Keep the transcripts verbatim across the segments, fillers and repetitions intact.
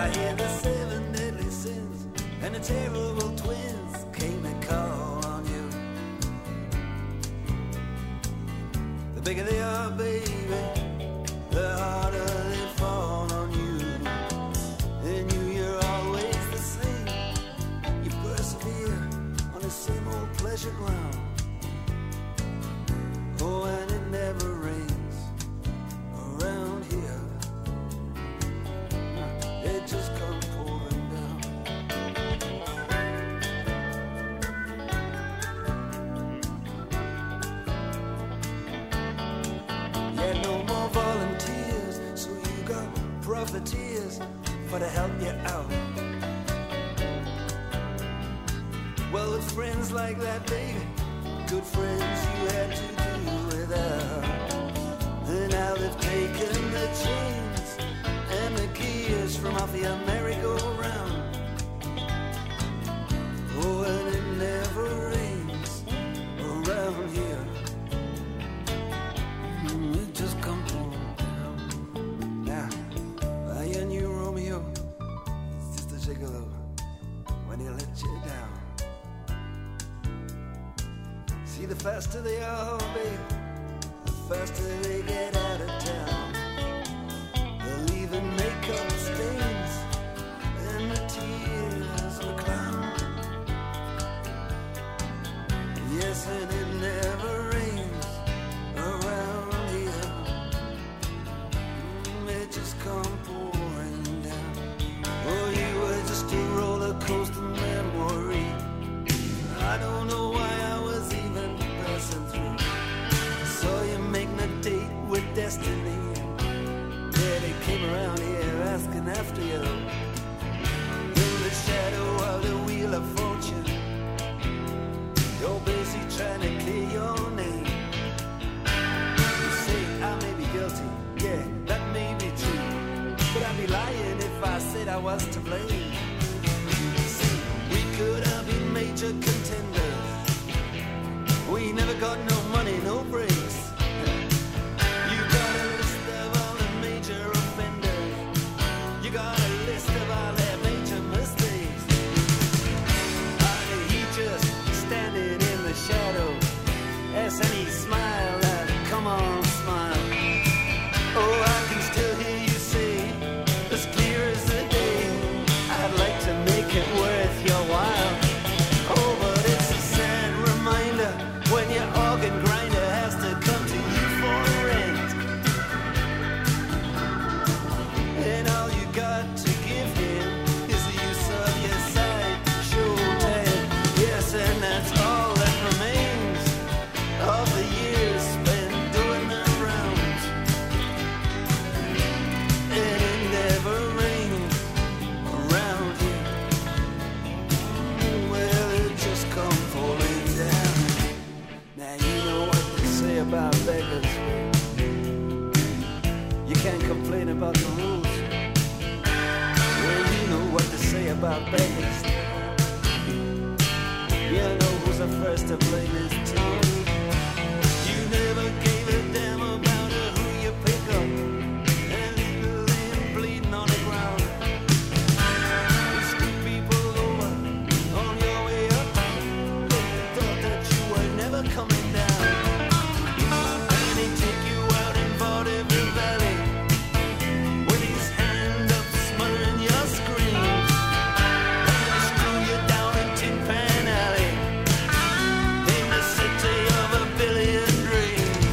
I hear the seven deadly sins and the terrible twins came and call on you. The bigger they are, baby, the harder they fall on you. And you, you're always the same. You persevere on the same old pleasure ground. Oh, and it never rains around here. It just comes pouring down. Yeah, no more volunteers, so you got profiteers for to help you out. Well, with friends like that, baby, good friends you had to do without. And now they've taken the chains and the gears from off your merry-go-round. Oh, and it never rains around here. Mm, it just comes pouring down. Now, I and you, Romeo, it's just a gigolo when he let you down. See, the faster they are, baby, the faster they get out of town. They'll even make up stains and the tears of a clown. Yes, and it never rains around here. Mm, it just come pouring down. Oh, you were just a roller coaster memory. I don't know why I was even passing through. Saw you making a date with destiny. Yeah, they came around here asking after you. In the shadow of the wheel of fortune, you're busy trying to clear your name. You say I may be guilty, yeah, that may be true, but I'd be lying if I said I was to blame. See, we could have been major contenders. We never got no money, no breaks. You got a list of all the major offenders. You got a list of all their major mistakes. And he just standing in the shadow. Yes, and he smiled at it. Come on, smile. Oh, I can still hear you say, as clear as the day, I'd like to make it worth your while. Oh, but it's a sad reminder when your organ grinder has to come to you for rent. And all you got to give him is the use of your sideshow head. Yes, and that's all that remains of the years spent doing the rounds. And it never rains around here. Well, it just come falling down. Now you know what they say about beggars. You can't complain about the rules. Well, you know what they say about beggars. You know who's the first to blame his tongue. You never gave a damn about who you pick up and leave the limb bleeding on the ground. You screw people over on your way up. They thought that you were never coming down. And they take you out in Vaudeville Valley with his hand up smothering your screams. And they screw you down in Tin Pan Alley in the city of a billion dreams.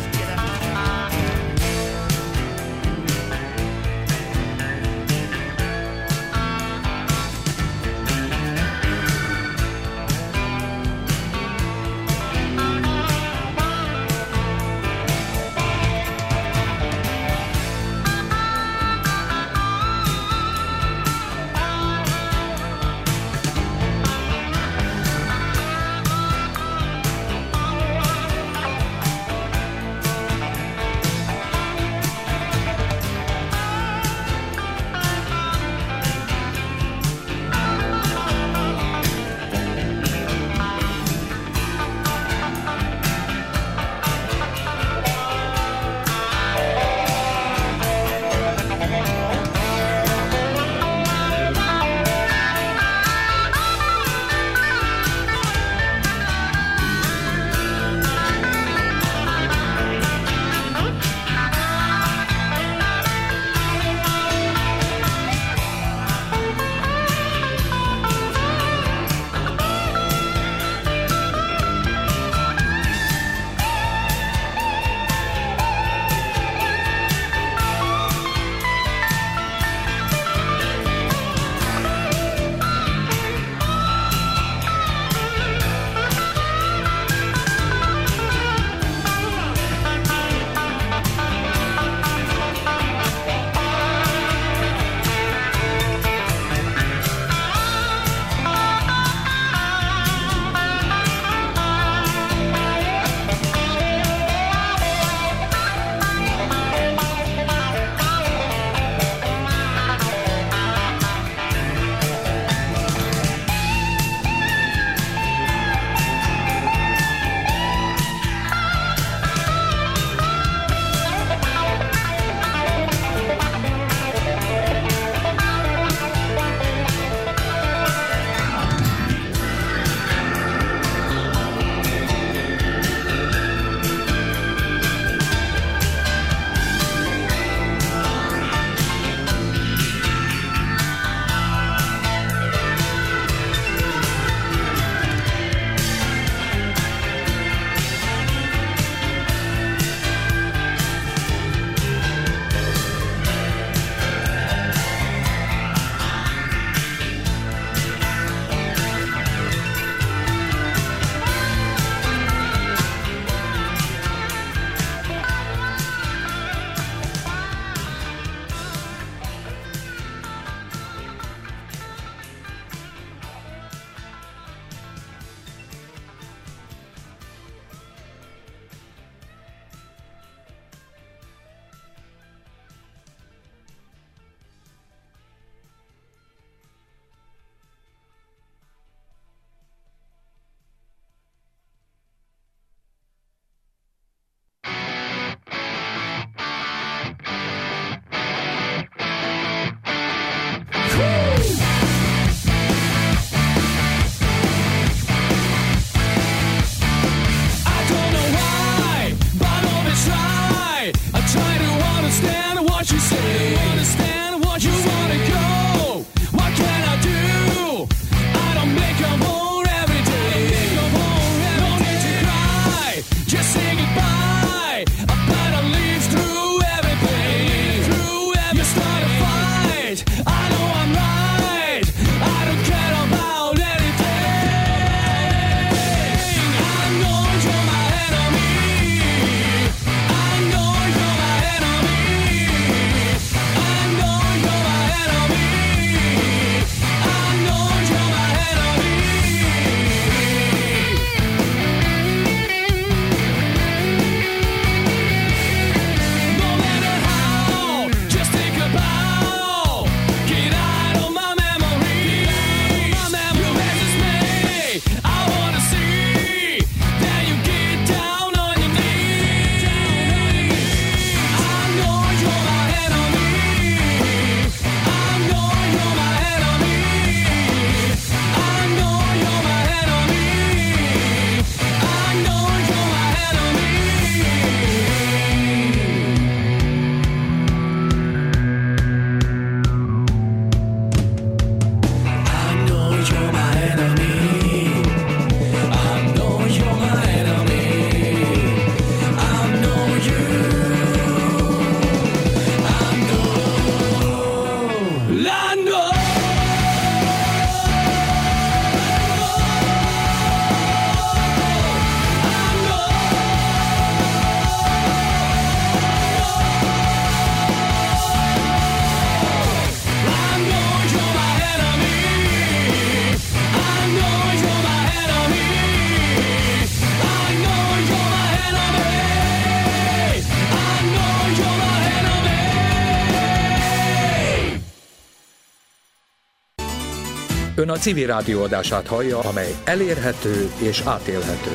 Ön a Civil Rádió adását hallja, amely elérhető és átélhető.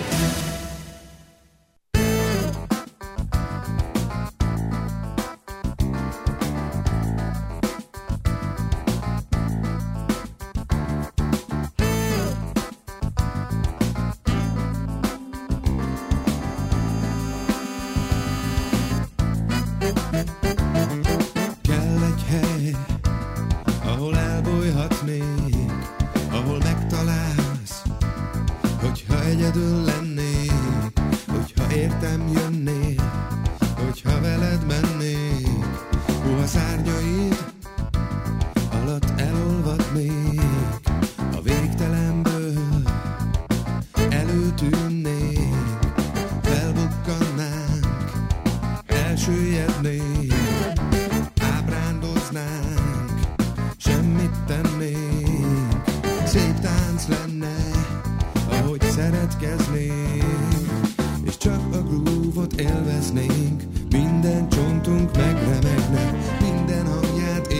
Élveznénk, minden csontunk megremegne, minden hangját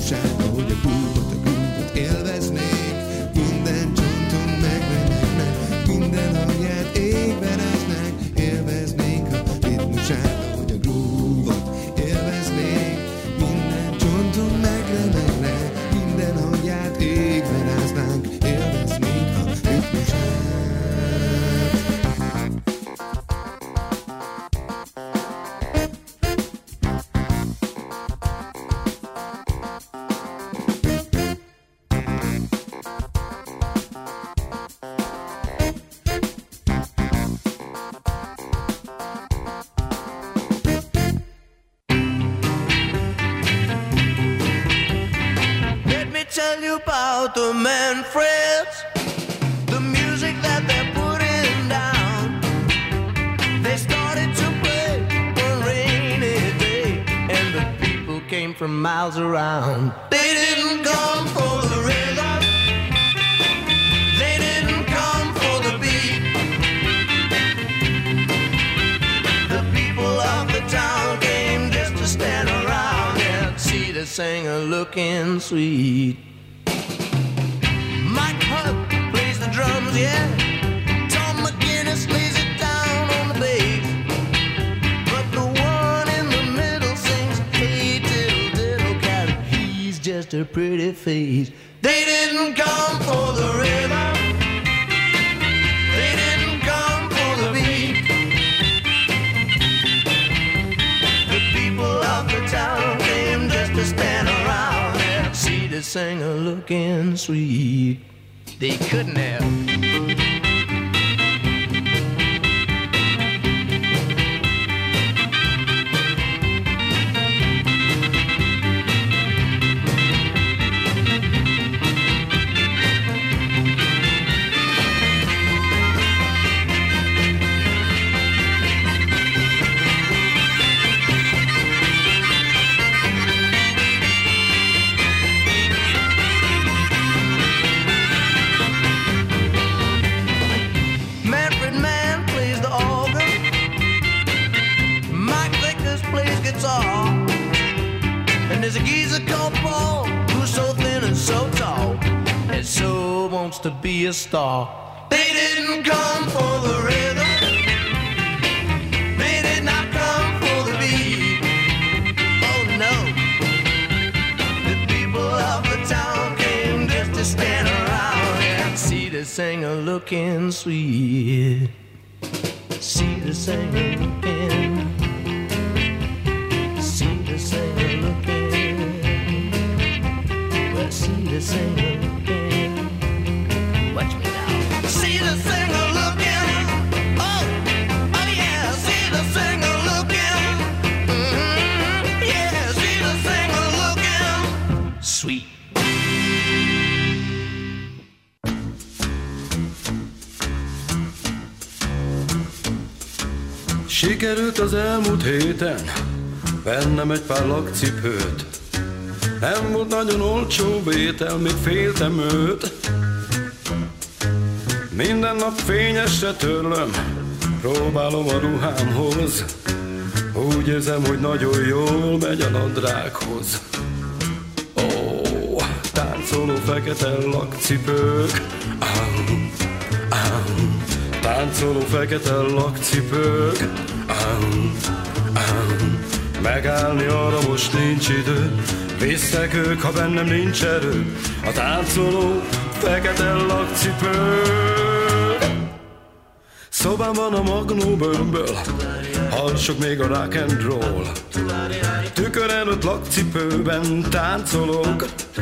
ritmusát, ahogy a grúvot, a grúvot élveznék. Minden csonton megremetnek, minden hangját égben ásnák. Élveznék a ritmusát, ahogy a grúvot élveznék. Minden csonton megremegnek, minden hangját égben ásnánk. Élveznék a ritmusát. Tell you about the Manfreds, the music that they're putting down. They started to play one rainy day, and the people came from miles around. They didn't come for the rhythm, they didn't come for the beat. The people of the town came just to stand around and see the singer looking sweet. Mike Hutt plays the drums, yeah. Tom McGinnis lays it down on the bass. But the one in the middle sings, hey diddle diddle cat, he's just a pretty face. They didn't come for the rhythm, they didn't come for the beat. The people of the town came just to stand around and see the singer looking sweet. They couldn't have. There's a geezer called Paul, who's so thin and so tall, and so wants to be a star. They didn't come for the rhythm, they did not come for the beat. Oh no, the people of the town came just to stand around and see the singer looking sweet. See the singer looking, see the singer looking. See the singer looking. Watch me now. See the singer looking. Oh, oh yeah. See the singer looking. Mm-hmm. Yeah, see the singer looking. Sweet. Sikerült az elmúlt héten vennem egy pár lakcipőt. Nem volt nagyon olcsó vétel, még féltem őt. Minden nap fényesre törlöm, próbálom a ruhámhoz. Úgy érzem, hogy nagyon jól megy a nadrághoz. Ó, táncoló fekete lakcipők. Áh, áh, táncoló fekete lakcipők. Áh, áh, megállni arra most nincs idő. Visznek ők, ha bennem nincs erő. A táncoló fekete lakcipő. Szobámban a magnó bőmből hallsok még a rock and roll. Tükör előtt lakcipőben táncolok.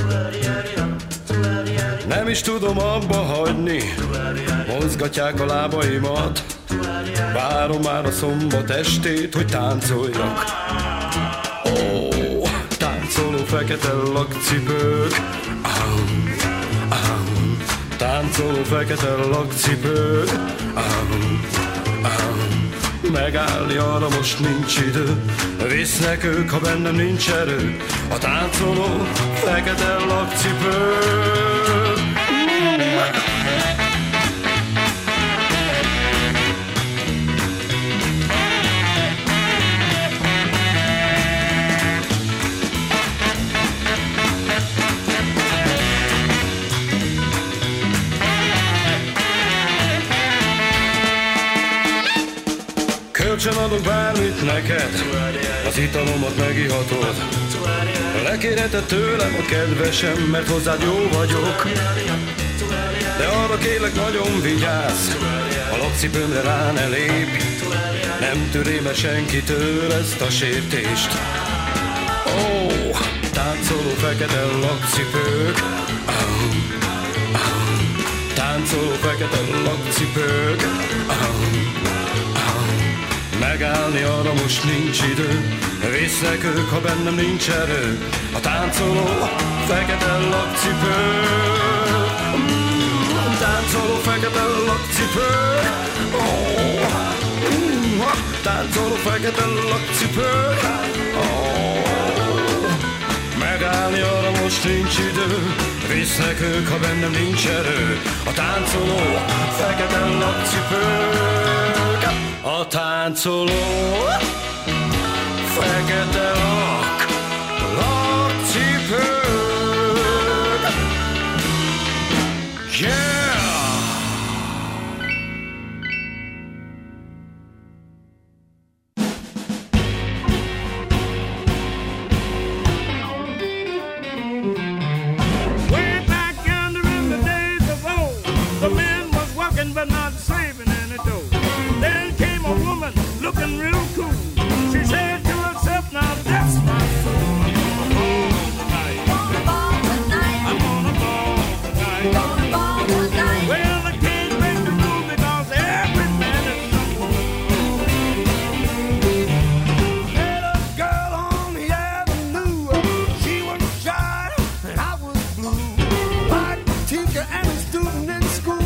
Nem is tudom abba hagyni, mozgatják a lábaimat. Várom már a szombat estét, hogy táncoljak. Táncoló fekete lakcipők. Ahum, ahum. Táncoló fekete lakcipők. Ahum, ahum. Megállni arra most nincs idő. Visznek ők, ha bennem nincs erő. A táncoló fekete lakcipők. Kölcsön adok bármit neked, az italomat megihatod. Lekérheted tőlem a kedvesem, mert hozzád jó vagyok. De arra kérlek, nagyon vigyázz, a lakcipőmre rá ne lépj. Nem törém el senkitől ezt a sértést. Ó, oh, táncoló fekete lakcipők, oh, oh, táncoló fekete lakcipők, oh, oh. Megállni arra most nincs idő, visznek ők, ha bennem nincs erő. A táncoló fekete lakcipők, mm, táncoló fekete lakcipők, oh, mm, táncoló fekete lakcipők, oh. Megállni arra most nincs idő, visznek ők, ha bennem nincs erő. A táncoló fekete lakcipők, a táncoló fekete lak, lakcipők. Yeah! But not saving any dough. Then came a woman looking real cool. She said to herself, now that's my soul. I'm gonna ball tonight. I'm gonna ball tonight. I'm gonna ball tonight. Well, I can't break the rule because every man is someone. Met a girl on the avenue. She was shy and I was blue. Like a teacher and a student in school.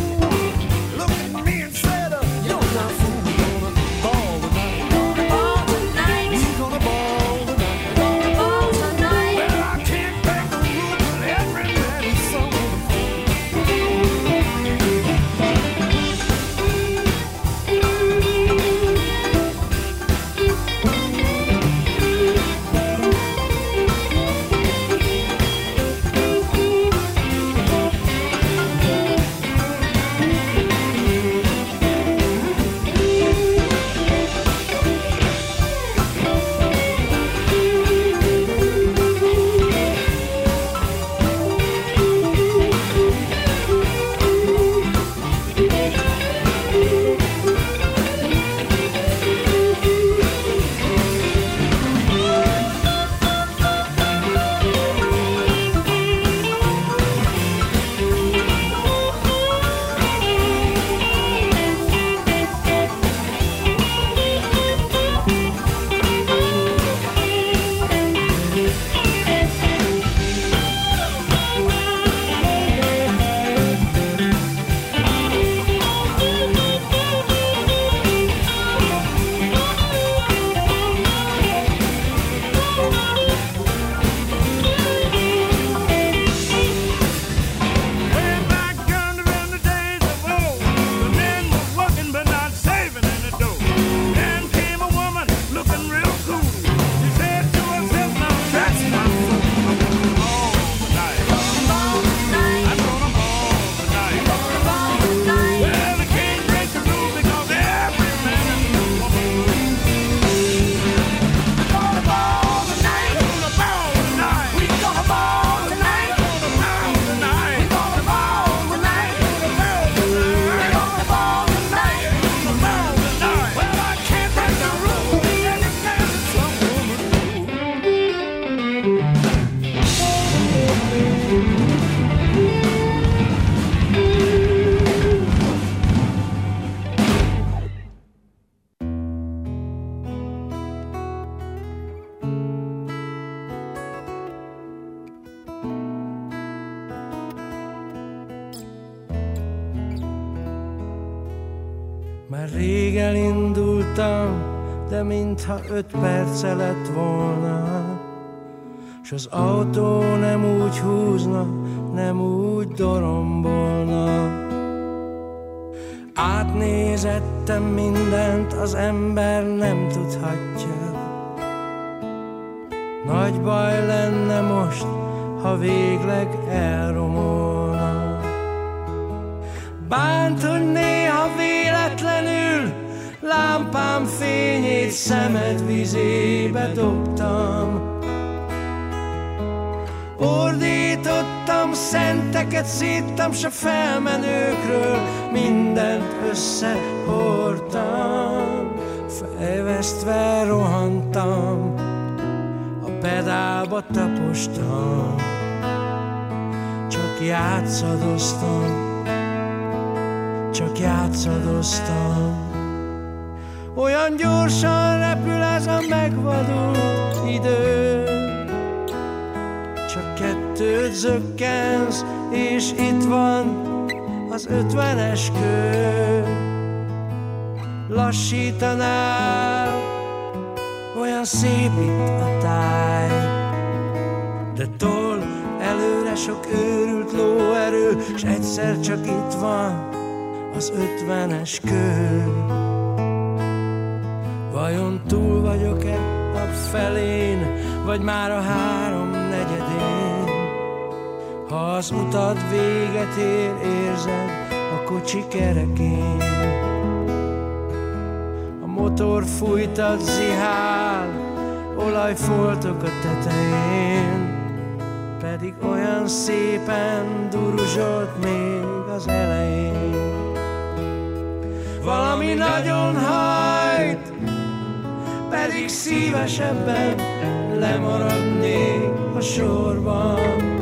Már rég elindultam, de mintha öt perce lett volna, s az autó nem úgy húzna, nem úgy dorombolna. Átnézettem mindent, az ember nem tudhatja. Nagy baj lenne most, ha végleg elromolna. Bánt, hogy néha véletlenül lámpám fényét szemed vizébe dobtam. Ordítottam, szenteket szíttam, s a felmenőkről mindent összehordtam. Fejvesztve rohantam, a pedálba tapostam, csak játszadoztam, csak játszadoztam. Olyan gyorsan repül ez a megvadult idő, csak kettőt zökkensz, és itt van az ötvenes kő. Lassítanál, olyan szép itt a táj, de tol előre sok őrült lóerő, s egyszer csak itt van az ötvenes kő. Vajon túl vagyok-e a felén, vagy már a három negyedén? Ha az utad véget ér, érzed a kocsi kerekén. A motor fújtat zihál, olajfoltok a tetején, pedig olyan szépen duruzsolt még az elején. Valami nagyon hajt, pedig szívesebben lemaradnék a sorban.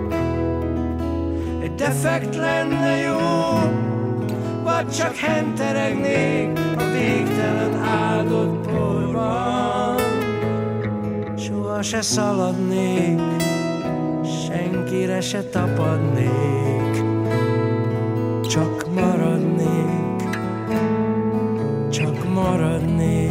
Egy defekt lenne jó, vagy csak henteregnék a végtelen áldott porban. Soha se szaladnék, senkire se tapadnék, csak maradnék, csak maradnék.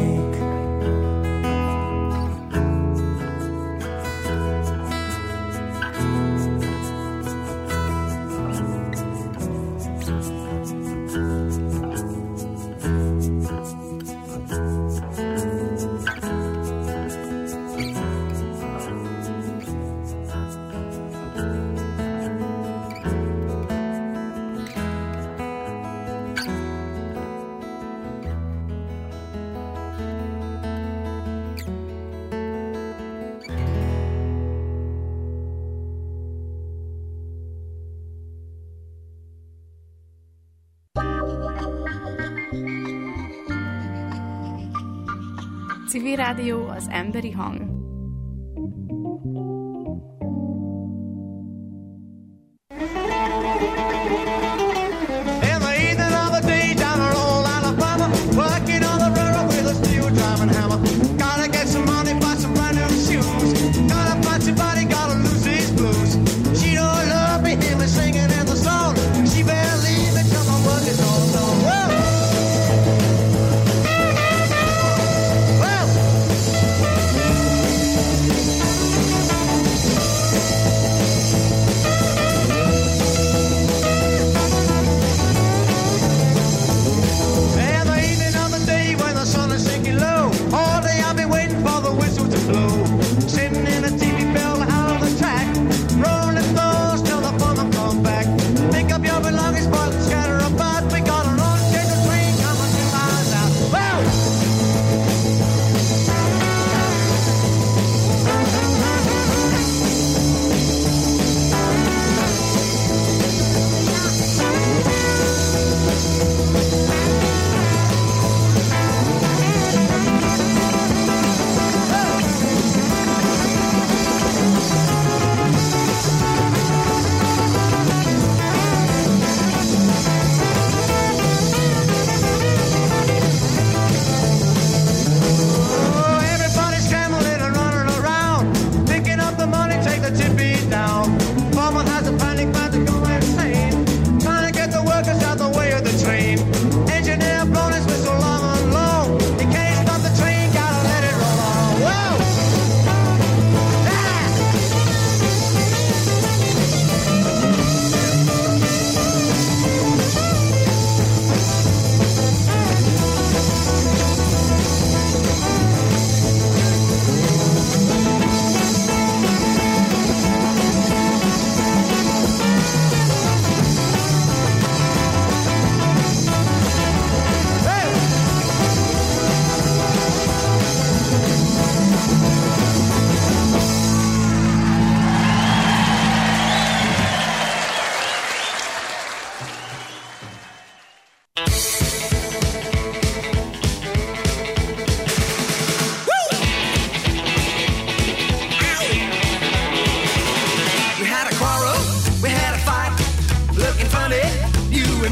Civil Rádió, az emberi hang.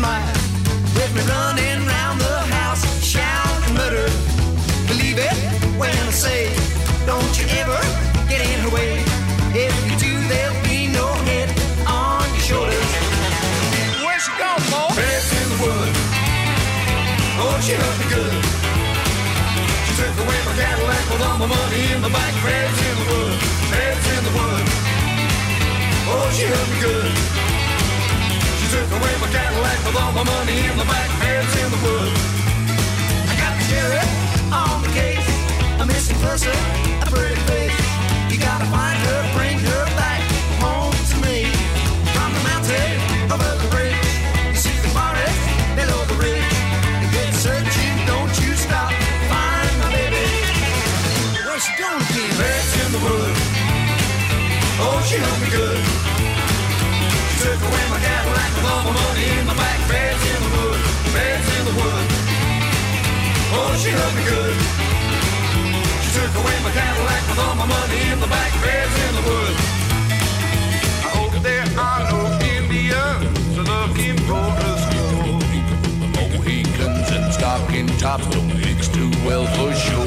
night with me running round the house, shout and mutter. Believe it when I say, don't you ever get in her way. If you do, there'll be no head on your shoulders. Where's she gone, boy? Beds in the wood. Oh, she hurt me good. She took away my Cadillac with all my money in the back. Beds in the wood. Beds in the wood. Oh, she hurt me good. She took away my Cadillac with all my money in the back. Beds in the wood. I got the sheriff on the case. A missing person, a pretty face. You gotta find her, bring her back home to me. From the mountain over the bridge, you see the forest below the ridge. You get searching, don't you stop. Find my baby. Where's she going again? Beds in the wood. Oh, she hurt me good. She took away my Cadillac with all my money in the back. Beds in the wood. Beds in the wood. Oh, she hurt me good. Took away my Cadillac with all my money in the back. Beds in the wood. I hope there are no Indians looking for a score. Mohicans and stocking tops don't mix too well for sure.